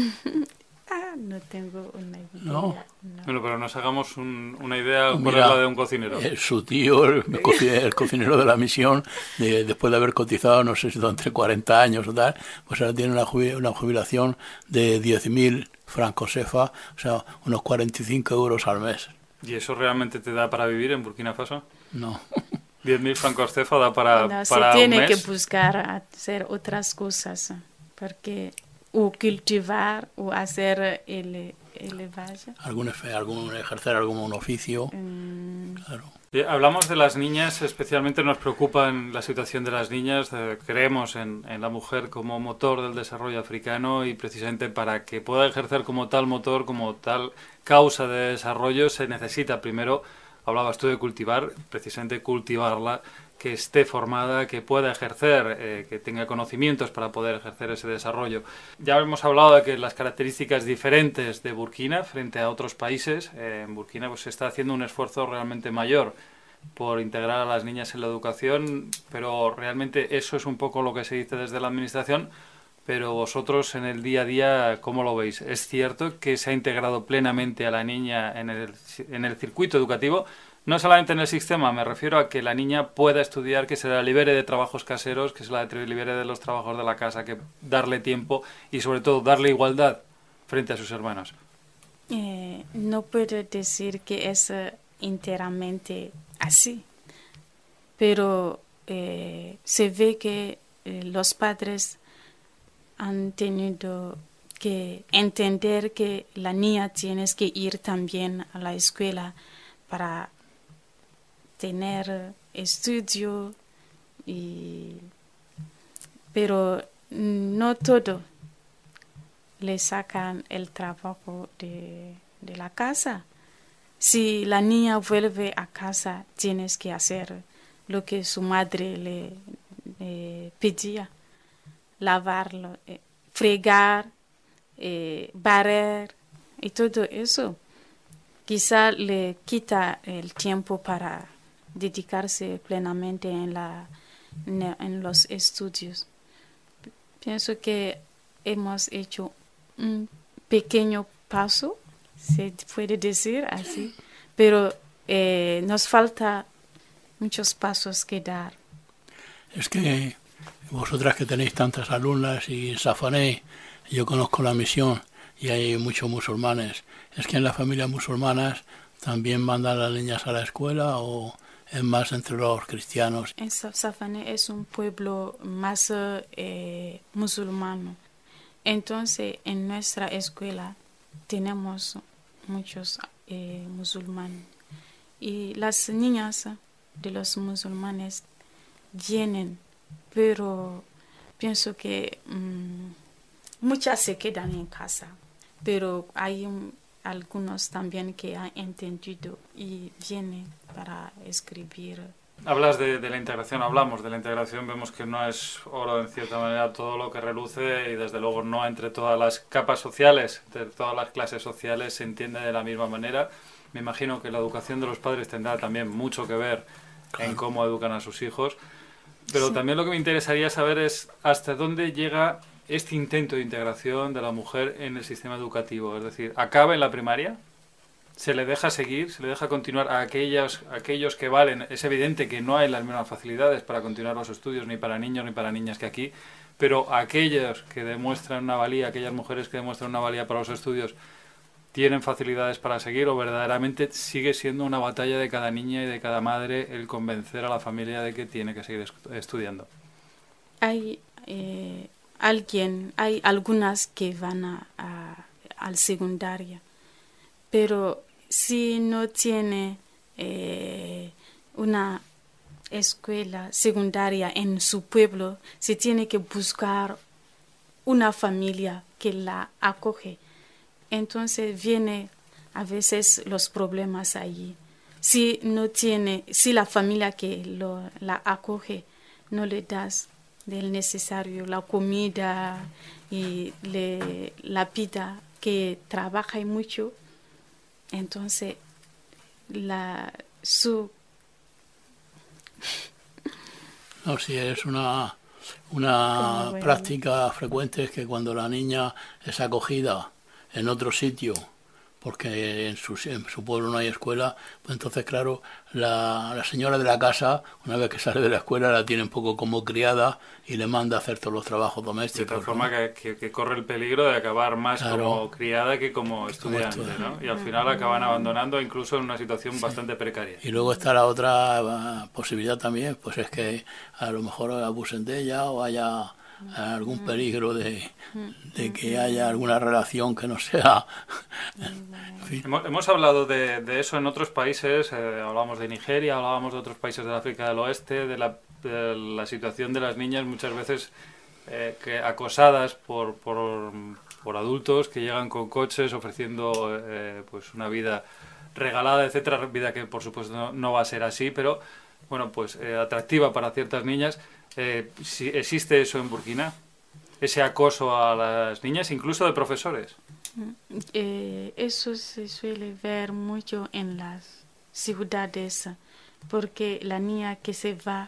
Ah, no tengo una idea. No. no. Bueno, pero nos hagamos un, una idea Mira, cuál es la de un cocinero. Eh, su tío, el, el cocinero de la misión, de, después de haber cotizado, no sé si entre cuarenta años o tal, pues ahora tiene una, jubil, una jubilación de diez mil francos cefa, o sea, unos cuarenta y cinco euros al mes. ¿Y eso realmente te da para vivir en Burkina Faso? No. diez mil francos C E F A da para, no, para se tiene un mes. que buscar hacer otras cosas, porque o cultivar o hacer el, el valle. Algún, efe, algún ejercer algún oficio. Mm. Claro. Eh, Hablamos de las niñas, especialmente nos preocupa en la situación de las niñas. Eh, creemos en, en la mujer como motor del desarrollo africano y precisamente para que pueda ejercer como tal motor, como tal causa de desarrollo, se necesita primero, hablabas tú de cultivar, precisamente cultivarla, que esté formada, que pueda ejercer, eh, que tenga conocimientos para poder ejercer ese desarrollo. Ya hemos hablado de que las características diferentes de Burkina frente a otros países, eh, en Burkina pues se está haciendo un esfuerzo realmente mayor por integrar a las niñas en la educación, pero realmente eso es un poco lo que se dice desde la administración, pero vosotros en el día a día, ¿cómo lo veis? ¿Es cierto que se ha integrado plenamente a la niña en el, en el circuito educativo? No solamente en el sistema, me refiero a que la niña pueda estudiar, que se la libere de trabajos caseros, que se la libere de los trabajos de la casa, que darle tiempo y sobre todo darle igualdad frente a sus hermanos. Eh, no puedo decir que es uh, enteramente así, pero eh, se ve que eh, los padres han tenido que entender que la niña tiene que ir también a la escuela para tener estudio, y, pero no todo le sacan el trabajo de, de la casa. Si la niña vuelve a casa, tienes que hacer lo que su madre le, le pedía, lavarlo, eh, fregar, eh, barrer y todo eso. Quizá le quita el tiempo para dedicarse plenamente en, la, en los estudios. Pienso que hemos hecho un pequeño paso, se puede decir así, pero eh, nos falta muchos pasos que dar. Es que vosotras que tenéis tantas alumnas y en Safané, yo conozco la misión y hay muchos musulmanes. ¿Es que en las familias musulmanas también mandan a las niñas a la escuela o es más entre los cristianos? En Safané es un pueblo más eh, musulmano. Entonces, en nuestra escuela tenemos muchos eh, musulmanes. Y las niñas de los musulmanes vienen, pero pienso que mmm, muchas se quedan en casa. Pero hay un, algunos también que han entendido y vienen para escribir. Hablas de, de la integración, hablamos de la integración, vemos que no es oro en cierta manera todo lo que reluce y desde luego no entre todas las capas sociales, entre todas las clases sociales se entiende de la misma manera. Me imagino que la educación de los padres tendrá también mucho que ver claro. en cómo educan a sus hijos, pero sí. también lo que me interesaría saber es hasta dónde llega este intento de integración de la mujer en el sistema educativo, es decir, ¿acaba en la primaria? ¿Se le deja seguir? ¿Se le deja continuar a aquellos, a aquellos que valen? Es evidente que no hay las mismas facilidades para continuar los estudios ni para niños ni para niñas que aquí, pero aquellos que demuestran una valía, aquellas mujeres que demuestran una valía para los estudios, ¿tienen facilidades para seguir o verdaderamente sigue siendo una batalla de cada niña y de cada madre el convencer a la familia de que tiene que seguir estudiando? Hay eh, alguien, hay algunas que van a, a, al secundario, pero si no tiene eh, una escuela secundaria en su pueblo, se tiene que buscar una familia que la acoge. Entonces viene a veces los problemas allí. Si no tiene, si la familia que lo, la acoge no le das del necesario, la comida y le, la vida que trabaja mucho, entonces la su no, si es una una bueno. práctica frecuente es que cuando la niña es acogida en otro sitio porque en su, en su pueblo no hay escuela, pues entonces, claro, la, la señora de la casa, una vez que sale de la escuela, la tiene un poco como criada y le manda a hacer todos los trabajos domésticos. De tal forma, ¿no? que, que, que corre el peligro de acabar más claro. como criada que como estudiante, como ¿no? Y al final acaban abandonando incluso en una situación sí. bastante precaria. Y luego está la otra posibilidad también, pues es que a lo mejor abusen de ella o haya algún peligro de, de que haya alguna relación que no sea... en fin. hemos, hemos hablado de, de eso en otros países, eh, hablábamos de Nigeria, hablábamos de otros países del África del Oeste, de la, de la situación de las niñas muchas veces eh, que acosadas por, por, por adultos que llegan con coches ofreciendo eh, pues una vida regalada, etcétera, vida que por supuesto no, no va a ser así, pero bueno, pues eh, atractiva para ciertas niñas. Eh, si ¿Existe eso en Burkina? ¿Ese acoso a las niñas, incluso de profesores? Eh, eso se suele ver mucho en las ciudades, porque la niña que se va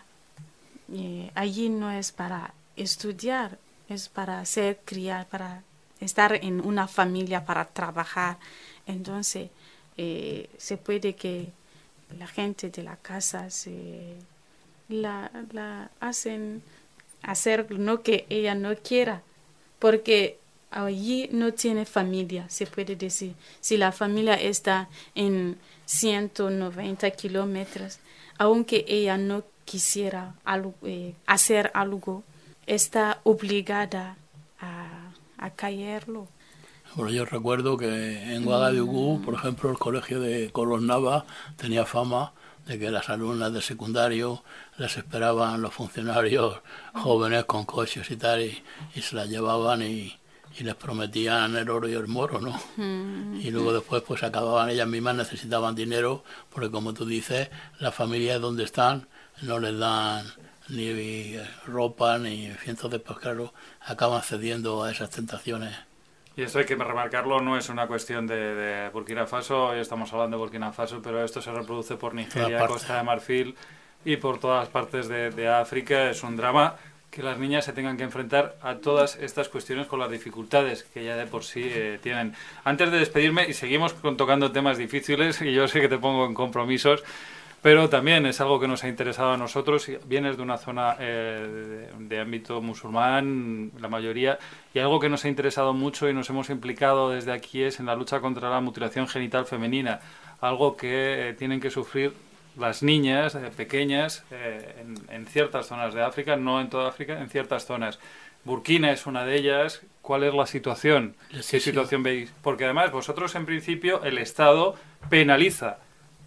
eh, allí no es para estudiar, es para ser criada, para estar en una familia, para trabajar. Entonces, eh, se puede que la gente de la casa se... La, la hacen hacer no que ella no quiera, porque allí no tiene familia, se puede decir. Si la familia está en ciento noventa kilómetros, aunque ella no quisiera algo, eh, hacer algo, está obligada a, a caerlo. Bueno, yo recuerdo que en Ouagadougou, por ejemplo, el colegio de Colos Nava tenía fama de que las alumnas de secundario les esperaban los funcionarios jóvenes con coches y tal, y, y se las llevaban y, y les prometían el oro y el moro, ¿no? Mm. Y luego después pues acababan, ellas mismas necesitaban dinero, porque como tú dices, las familias donde están no les dan ni ropa, ni en fin, entonces pues claro, acaban cediendo a esas tentaciones. Y esto hay que remarcarlo, no es una cuestión de, de Burkina Faso, hoy estamos hablando de Burkina Faso, pero esto se reproduce por Nigeria, Costa de Marfil y por todas partes de, de África. Es un drama que las niñas se tengan que enfrentar a todas estas cuestiones con las dificultades que ya de por sí eh, tienen. Antes de despedirme, y seguimos con, tocando temas difíciles, y yo sé que te pongo en compromisos, pero también es algo que nos ha interesado a nosotros. Vienes de una zona eh, de, de ámbito musulmán, la mayoría, y algo que nos ha interesado mucho y nos hemos implicado desde aquí es en la lucha contra la mutilación genital femenina, algo que eh, tienen que sufrir las niñas eh, pequeñas eh, en, en ciertas zonas de África, no en toda África, en ciertas zonas. Burkina es una de ellas. ¿Cuál es la situación? Sí, ¿Qué sí. situación veis? Porque además vosotros en principio el Estado penaliza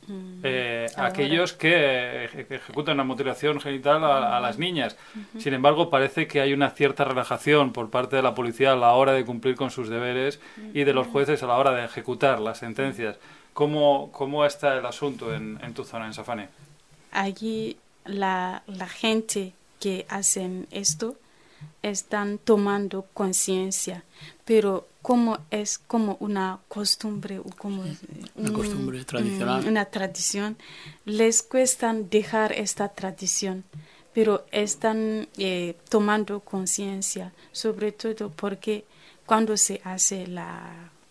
Eh, aquellos que ejecutan la mutilación genital a, a las niñas. Uh-huh. Sin embargo, parece que hay una cierta relajación por parte de la policía a la hora de cumplir con sus deberes uh-huh. y de los jueces a la hora de ejecutar las sentencias. ¿Cómo, cómo está el asunto en, en tu zona, en Safane? Allí la, la gente que hacen esto están tomando conciencia, pero como es como una costumbre o como una un, costumbre tradicional, una tradición, les cuesta dejar esta tradición, pero están eh, tomando conciencia, sobre todo porque cuando se hace la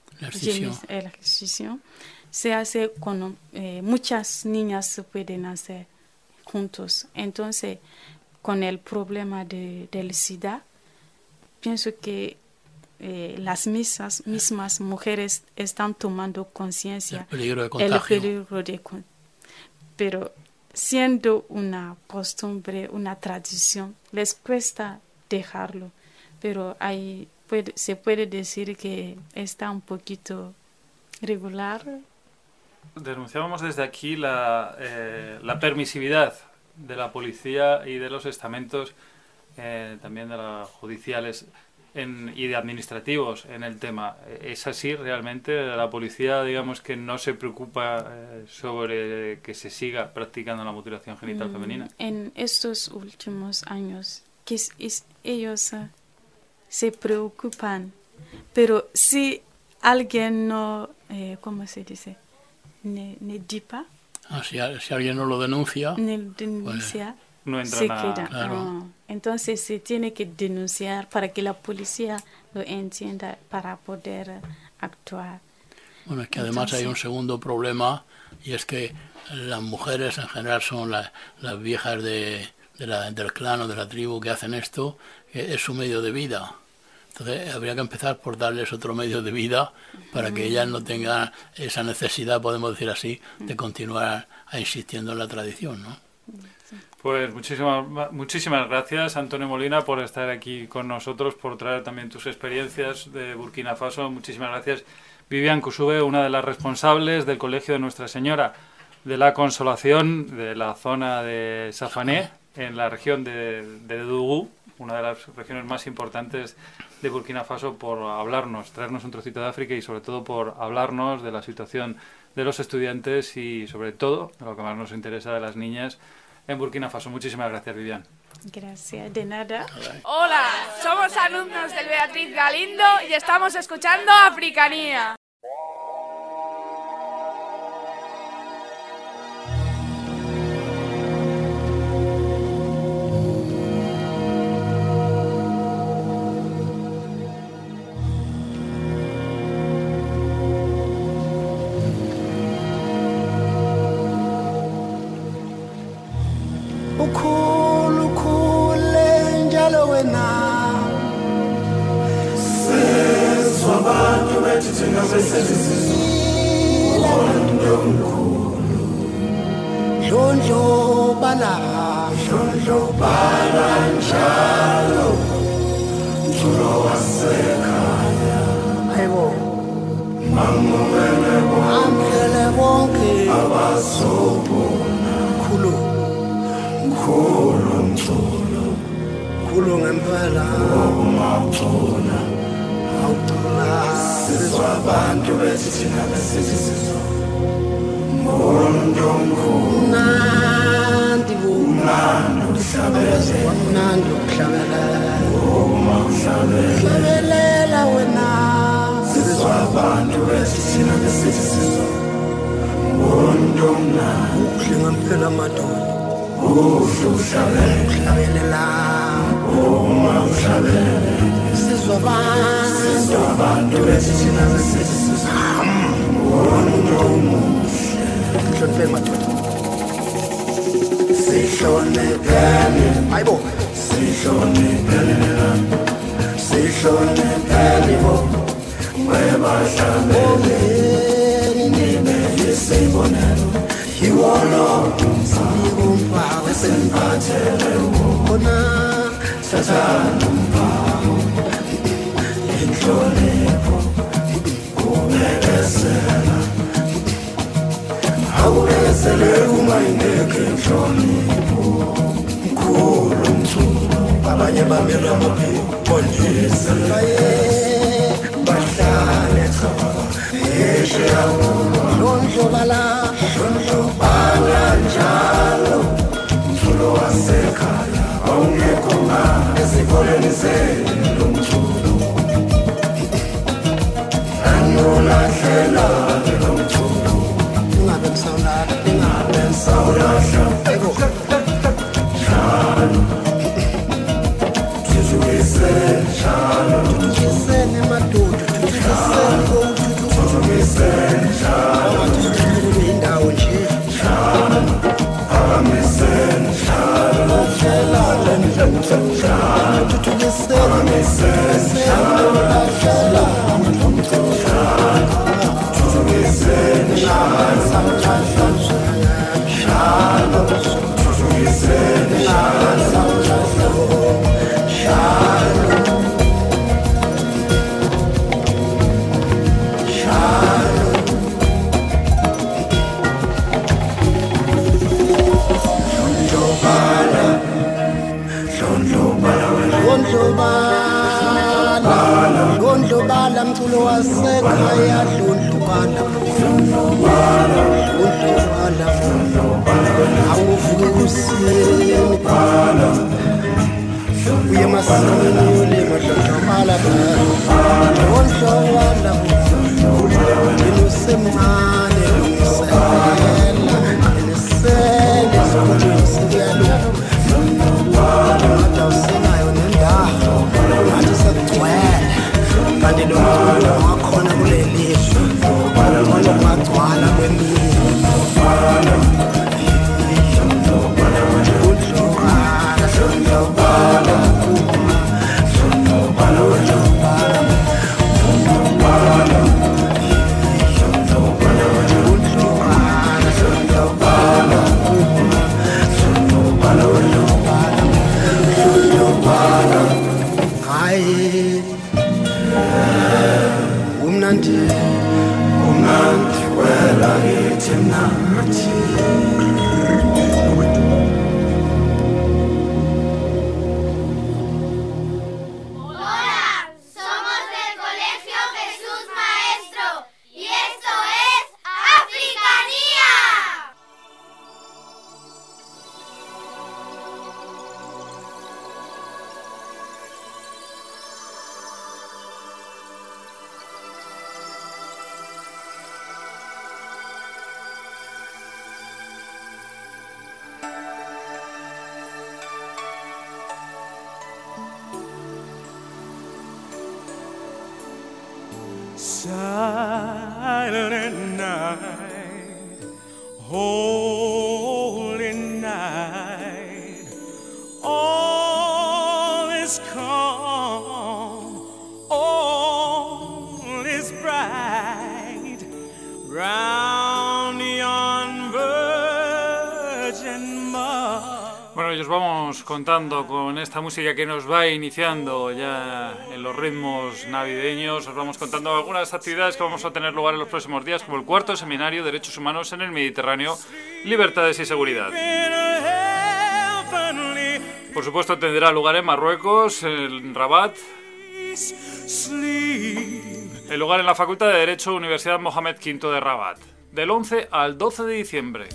ejercicio, se hace con eh, muchas niñas se pueden hacer juntos, entonces con el problema de, del SIDA, pienso que eh, las mismas, mismas mujeres están tomando conciencia del peligro de contagio. El peligro de, pero siendo una costumbre, una tradición, les cuesta dejarlo. Pero hay, puede, se puede decir que está un poquito regular. Denunciábamos desde aquí la, eh, la permisividad de la policía y de los estamentos eh, también de los judiciales en, y de administrativos en el tema. ¿Es así realmente? La policía, digamos que no se preocupa eh, sobre que se siga practicando la mutilación genital mm, femenina. En estos últimos años que es, es, ellos uh, se preocupan, pero si alguien no, eh, ¿cómo se dice? Ne, ne dipa. Ah, si, si alguien no lo denuncia, denuncia pues, no entra se nada. queda. Claro. Oh, entonces se tiene que denunciar para que la policía lo entienda para poder actuar. Bueno, es que además hay un segundo problema, y es que las mujeres en general son la, las viejas de, de la, del clan o de la tribu que hacen esto, que es su medio de vida. Entonces habría que empezar por darles otro medio de vida para que ellas no tengan esa necesidad, podemos decir así, de continuar insistiendo en la tradición, ¿no? Pues muchísimas muchísimas gracias, Antonio Molina, por estar aquí con nosotros, por traer también tus experiencias de Burkina Faso. Muchísimas gracias, Vivian Kusube, una de las responsables del Colegio de Nuestra Señora de la Consolación de la zona de Safané, en la región de, de Dougou, una de las regiones más importantes de Burkina Faso, por hablarnos, traernos un trocito de África y sobre todo por hablarnos de la situación de los estudiantes y sobre todo de lo que más nos interesa, de las niñas en Burkina Faso. Muchísimas gracias, Vivian. Gracias, de nada. Hola, somos alumnos del Beatriz Galindo y estamos escuchando Africanía. Wakhona kuleli mnandi umnandi wela ithi mnandi. Silent night, holy night, all is calm, all is bright, round yon virgin mother. Bueno, y os vamos contando con esta música que nos va iniciando ya en los ritmos navideños. Os vamos contando algunas actividades que vamos a tener lugar en los próximos días, como el cuarto seminario Derechos Humanos en el Mediterráneo, Libertades y Seguridad. Por supuesto tendrá lugar en Marruecos, en Rabat. El lugar en la Facultad de Derecho, Universidad Mohamed quinto de Rabat, del once al doce de diciembre.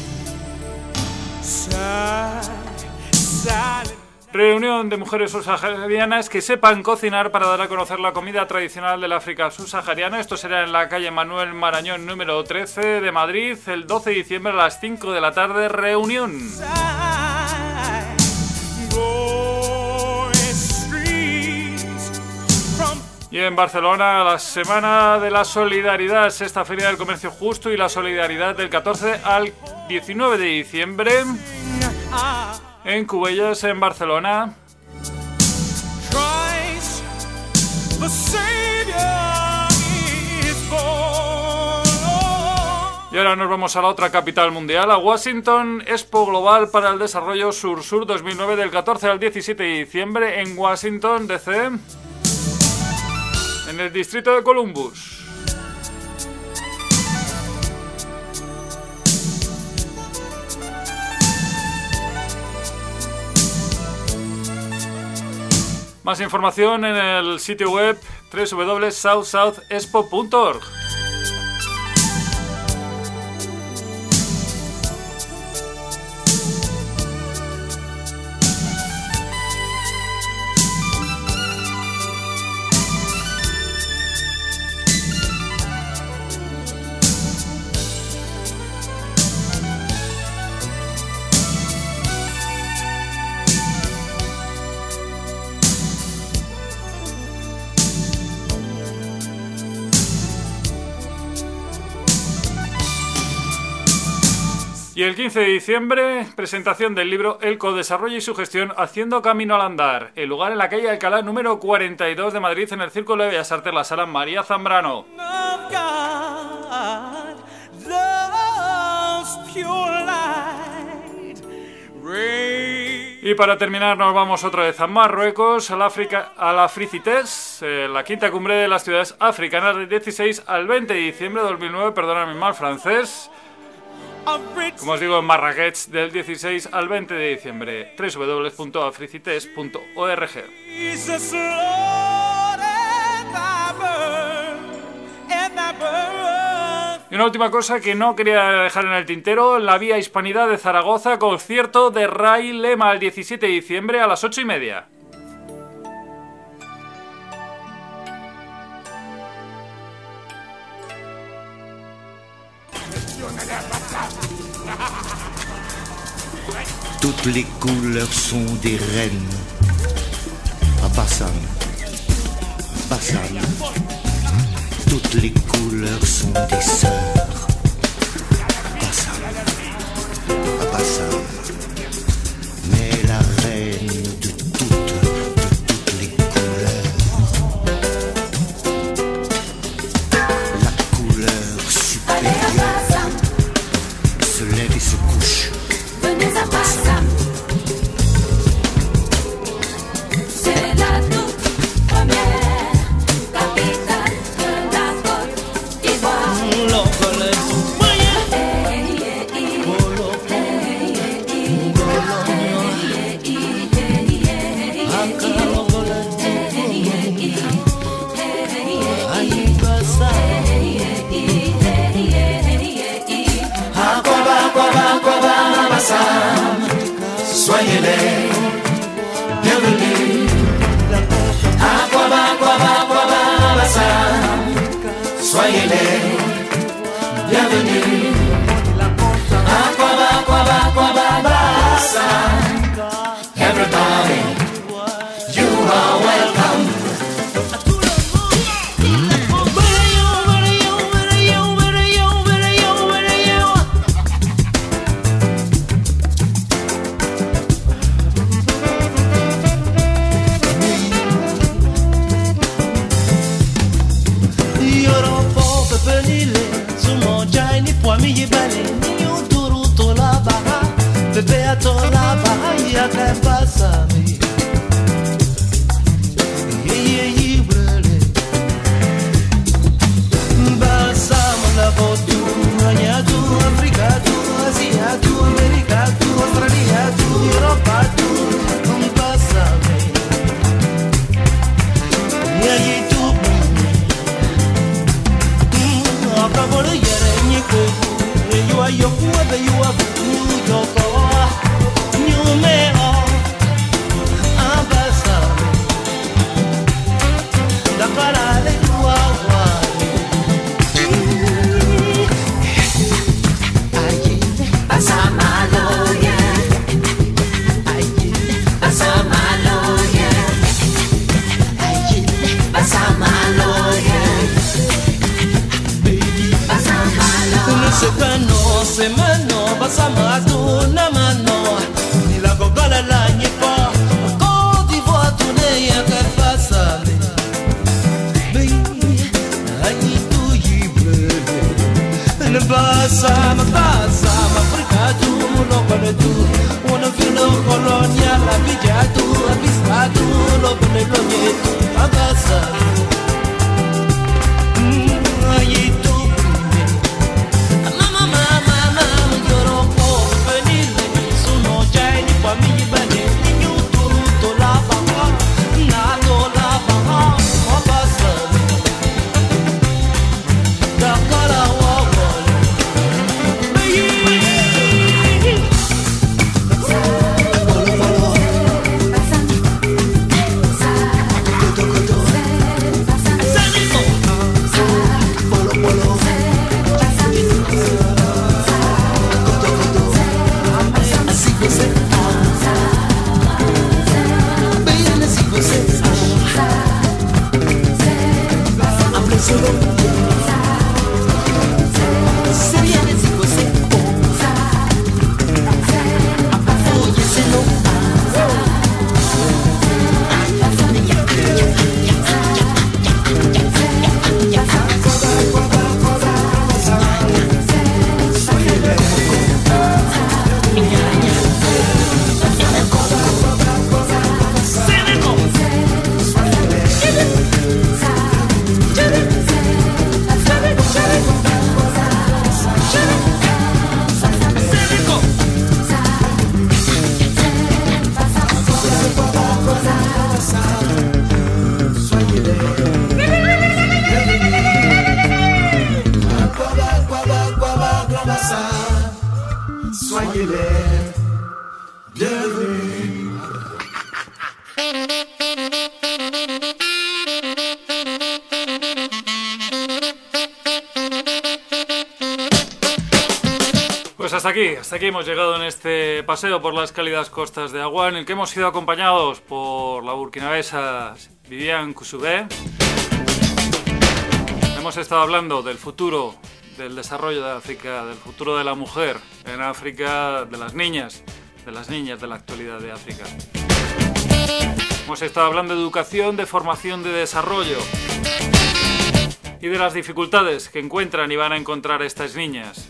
Reunión de mujeres subsaharianas que sepan cocinar para dar a conocer la comida tradicional del África subsahariana. Esto será en la calle Manuel Marañón número trece de Madrid, el doce de diciembre a las cinco de la tarde. Reunión. Y en Barcelona, la Semana de la Solidaridad, sexta Feria del Comercio Justo y la Solidaridad, del catorce al diecinueve de diciembre. En Cubellas, en Barcelona. Y ahora nos vamos a la otra capital mundial, a Washington. Expo Global para el Desarrollo Sur-Sur dos mil nueve, del catorce al diecisiete de diciembre en Washington, D C, en el distrito de Columbus. Más información en el sitio web doble u doble u doble u punto south south expo punto org. Y el quince de diciembre, presentación del libro El Codesarrollo y su gestión, haciendo camino al andar. El lugar en la calle Alcalá número cuarenta y dos de Madrid, en el Círculo de Bellas Artes, la sala María Zambrano. Y para terminar nos vamos otra vez a Marruecos, a la, Africa, a la Fricités, eh, la quinta cumbre de las ciudades africanas, del dieciséis al veinte de diciembre de dos mil nueve, perdóname mal francés. Como os digo, en Marrakech, del dieciséis al veinte de diciembre. doble u doble u doble u punto africités punto org. Y una última cosa que no quería dejar en el tintero: la Vía Hispanidad de Zaragoza, concierto de Ray Lema el diecisiete de diciembre a las ocho y media. Toutes les couleurs sont des reines. Abassam, Abassam. Toutes les couleurs sont des sœurs. Abassam, Abassam. Mais la reine de toutes, de toutes les couleurs, la couleur supérieure, se lève et se couche. Venez à Bassam. C'est la toute première capitale de la miji bale niño turu tola baja bebe a tola baja ya que pasa mi ye ye blele basam la foto ya tu Africa tu Asia tu America tu Australia tu Europa tu un pasa mi ye ye tu Akabolo yere nyiko you are your whoever you are you yoko you me abasa da parale wa wa ayi pasa malo yeah ayi pasa malo yeah ayi pasa malo yeah se cano se mano pasa mato na mano ni la cocala la nyepa ko di vo tu ne ya que pasa me ani tu yible ne pasa ma pasa ma Africa tu lo pone tu una filo colonia la villa tu avista tu lo pone lo nieto a pasa ai tu Hasta aquí, hasta aquí hemos llegado en este paseo por las cálidas costas de Agua, en el que hemos sido acompañados por la burkinabesa Viviane Koussoubé. Hemos estado hablando del futuro del desarrollo de África, del futuro de la mujer en África, de las niñas, de las niñas de la actualidad de África. Hemos estado hablando de educación, de formación, de desarrollo y de las dificultades que encuentran y van a encontrar estas niñas.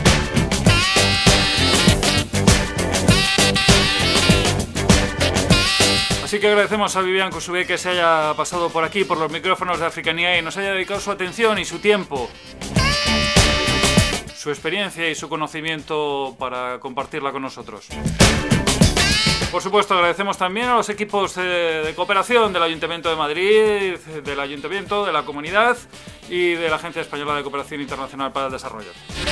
Así que agradecemos a Viviane Koussoubé que se haya pasado por aquí, por los micrófonos de Africanía, y nos haya dedicado su atención y su tiempo, su experiencia y su conocimiento para compartirla con nosotros. Por supuesto, agradecemos también a los equipos de, de cooperación del Ayuntamiento de Madrid, del Ayuntamiento, de la Comunidad y de la Agencia Española de Cooperación Internacional para el Desarrollo.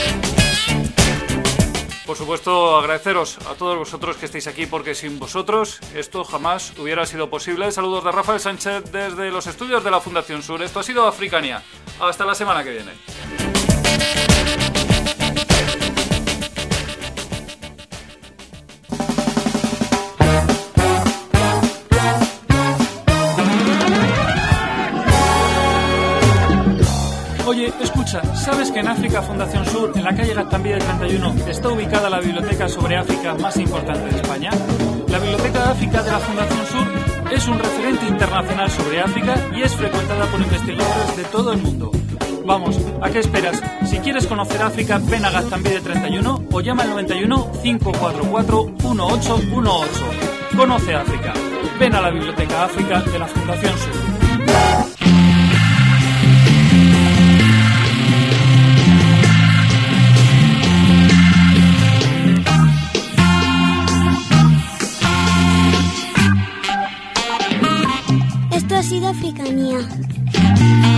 Por supuesto, agradeceros a todos vosotros que estéis aquí, porque sin vosotros esto jamás hubiera sido posible. Saludos de Rafael Sánchez desde los estudios de la Fundación Sur. Esto ha sido Africanía. Hasta la semana que viene. Oye, escucha, ¿sabes que en África Fundación Sur, en la calle Gaztambide treinta y uno, está ubicada la biblioteca sobre África más importante de España? La Biblioteca de África de la Fundación Sur es un referente internacional sobre África y es frecuentada por investigadores de todo el mundo. Vamos, ¿a qué esperas? Si quieres conocer África, ven a Gaztambide treinta y uno o llama al noventa y uno, cinco cuatro cuatro, uno ocho uno ocho. Conoce África. Ven a la Biblioteca África de la Fundación Sur. Esto ha sido Africanía.